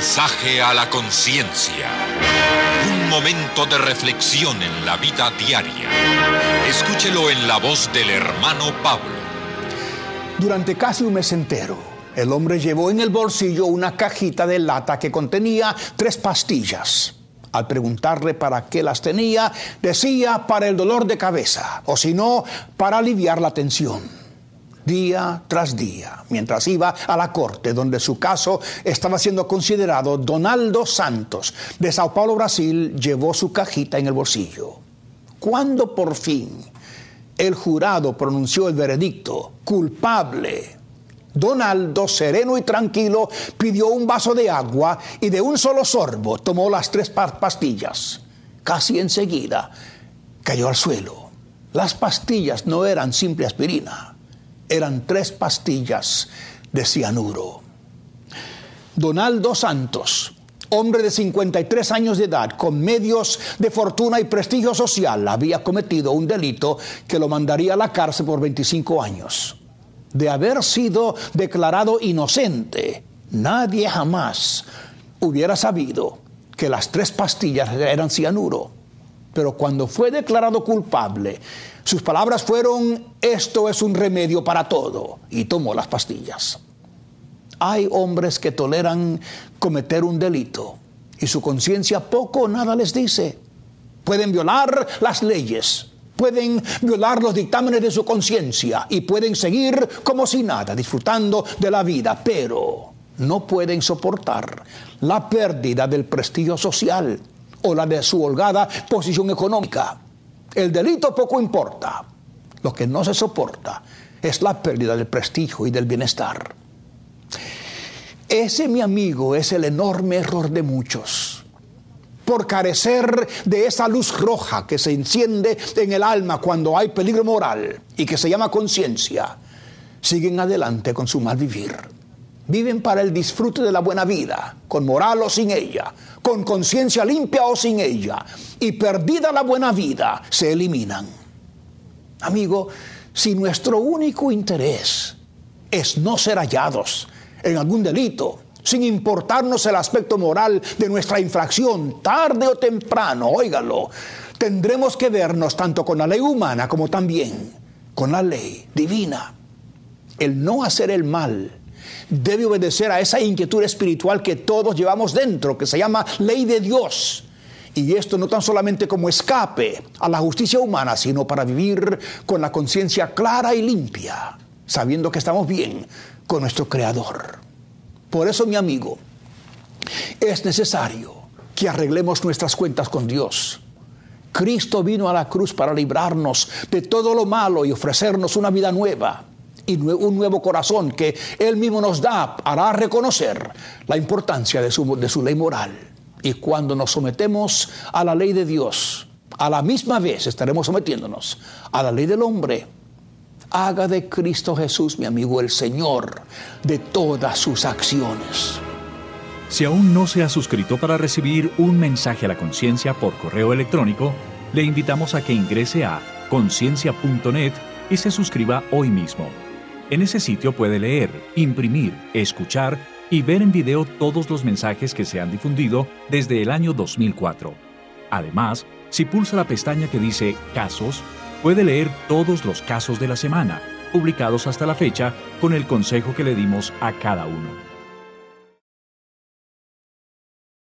mensaje a la conciencia. Un momento de reflexión en la vida diaria. Escúchelo en la voz del hermano Pablo. Durante casi un mes entero, el hombre llevó en el bolsillo una cajita de lata que contenía 3 pastillas. Al preguntarle para qué las tenía, decía para el dolor de cabeza, o si no, para aliviar la tensión. Día tras día, mientras iba a la corte donde su caso estaba siendo considerado, Donaldo Santos, de Sao Paulo, Brasil, llevó su cajita en el bolsillo. Cuando por fin el jurado pronunció el veredicto, culpable, Donaldo, sereno y tranquilo, pidió un vaso de agua y de un solo sorbo tomó las 3 pastillas. Casi enseguida cayó al suelo. Las pastillas no eran simple aspirina. Eran 3 pastillas de cianuro. Donaldo Santos, hombre de 53 años de edad, con medios de fortuna y prestigio social, había cometido un delito que lo mandaría a la cárcel por 25 años. De haber sido declarado inocente, nadie jamás hubiera sabido que las 3 pastillas eran cianuro. Pero cuando fue declarado culpable, sus palabras fueron: esto es un remedio para todo, y tomó las pastillas. Hay hombres que toleran cometer un delito y su conciencia poco o nada les dice. Pueden violar las leyes, pueden violar los dictámenes de su conciencia y pueden seguir como si nada, disfrutando de la vida, pero no pueden soportar la pérdida del prestigio social o la de su holgada posición económica. El delito poco importa. Lo que no se soporta es la pérdida del prestigio y del bienestar. Ese, mi amigo, es el enorme error de muchos. Por carecer de esa luz roja que se enciende en el alma cuando hay peligro moral y que se llama conciencia, siguen adelante con su mal vivir. Viven para el disfrute de la buena vida, con moral o sin ella, con conciencia limpia o sin ella, y perdida la buena vida, se eliminan. Amigo, si nuestro único interés es no ser hallados en algún delito, sin importarnos el aspecto moral de nuestra infracción, tarde o temprano, óigalo, tendremos que vernos tanto con la ley humana como también con la ley divina. El no hacer el mal debe obedecer a esa inquietud espiritual que todos llevamos dentro, que se llama ley de Dios. Y esto no tan solamente como escape a la justicia humana, sino para vivir con la conciencia clara y limpia, sabiendo que estamos bien con nuestro Creador. Por eso, mi amigo, es necesario que arreglemos nuestras cuentas con Dios. Cristo vino a la cruz para librarnos de todo lo malo y ofrecernos una vida nueva. Y un nuevo corazón que Él mismo nos da, hará reconocer la importancia de su ley moral. Y cuando nos sometemos a la ley de Dios, a la misma vez estaremos sometiéndonos a la ley del hombre. Haga de Cristo Jesús, mi amigo, el Señor de todas sus acciones. Si aún no se ha suscrito para recibir un mensaje a la conciencia por correo electrónico, le invitamos a que ingrese a conciencia.net y se suscriba hoy mismo. En ese sitio puede leer, imprimir, escuchar y ver en video todos los mensajes que se han difundido desde el año 2004. Además, si pulsa la pestaña que dice Casos, puede leer todos los casos de la semana, publicados hasta la fecha, con el consejo que le dimos a cada uno.